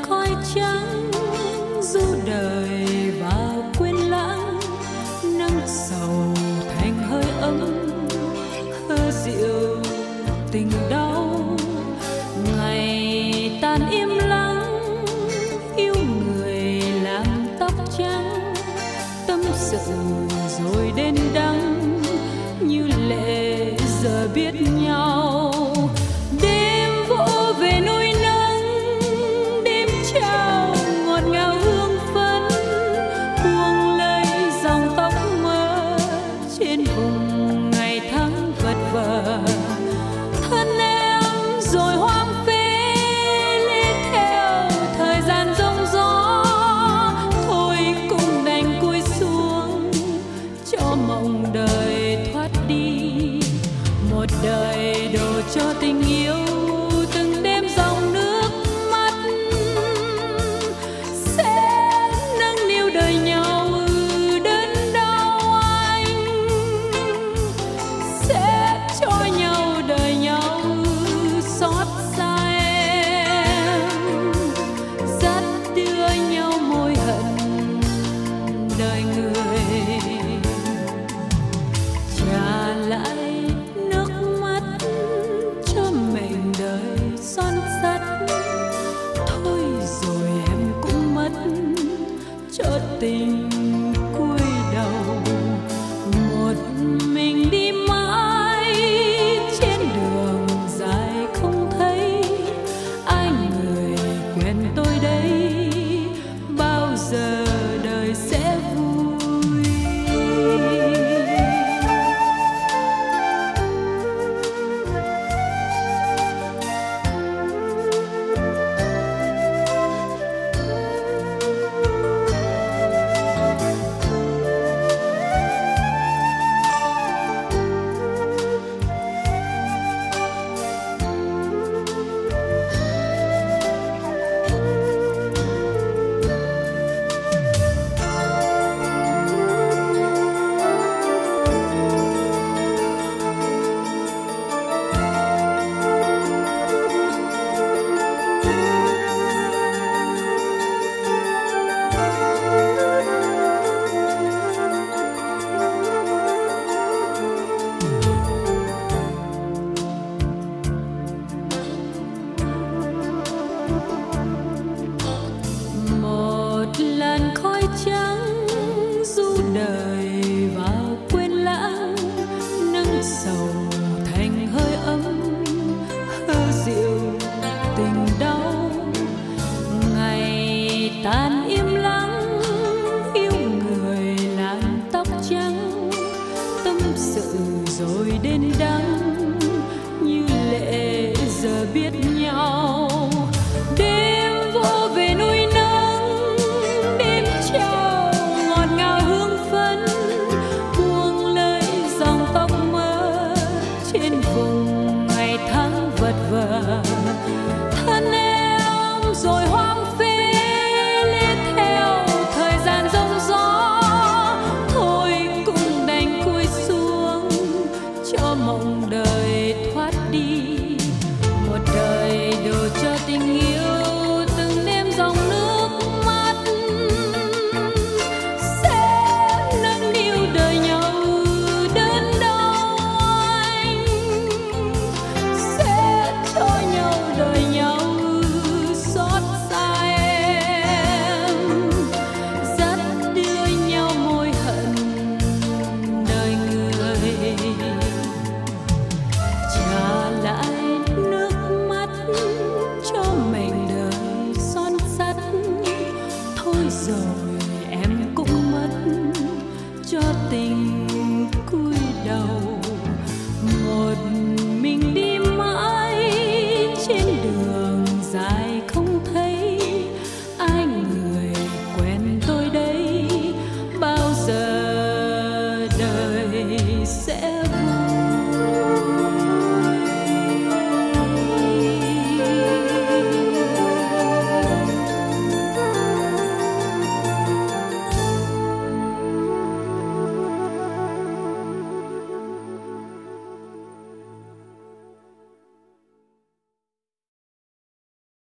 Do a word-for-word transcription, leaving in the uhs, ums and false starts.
khói trắng du đời vào quên lãng, nắng sầu thành hơi ấm hơ dịu tình đau. Ngày tan im lặng yêu người làm tóc trắng, tâm sự rồi đến đắng như lệ giờ biết nhau. Đêm vỗ về núi nắng, đêm trao ngọt ngào hương phấn, buông lấy dòng tóc mơ trên vùng ngày tháng vật vờ. Thân em rồi hoang phế lên theo thời gian giông gió, thôi cũng đành cúi xuống cho mộng đời thoát đi. Một đời đổ cho tình yêu từng đêm dòng nước mắt, sẽ nâng niu đời nhau đớn đau anh, sẽ cho nhau đời nhau xót xa em, dắt đưa nhau môi hận đời người, trả lại nước mắt cho mệnh đời son sắt. Thôi rồi em cũng mất cho tình cúi đầu, một mình đi mãi trên đường dài không thấy ai người quen tôi đây, bao giờ đời sẽ vui. Lần khói trắng du đời vào quên lãng, nắng sầu thành hơi ấm hơ dịu tình đau. Ngày tan im lặng yêu người làm tóc trắng, tâm sự rồi đến đắng như lệ giờ biết nhau. Đêm vỗ về núi nắng, đêm trao ngọt ngào hương phấn, buông lấy dòng tóc mơ trên vùng ngày tháng vật vờ. Thân em rồi hoang phế lên theo thời gian giông gió, thôi cũng đành cúi xuống cho mộng đời thoát đi. Một đời đổ cho tình yêu từng đêm dòng nước mắt, sẽ nâng niu đời nhau đớn đau anh, sẽ cho nhau đời nhau xót xa em, dắt đưa nhau môi hận đời người, trả lại nước mắt cho mệnh đời son sắt. Thôi rồi em cũng mất cho tình cúi đầu, một mình đi mãi trên đường dài không thấy ai người quen tôi đây, bao giờ đời sẽ vui.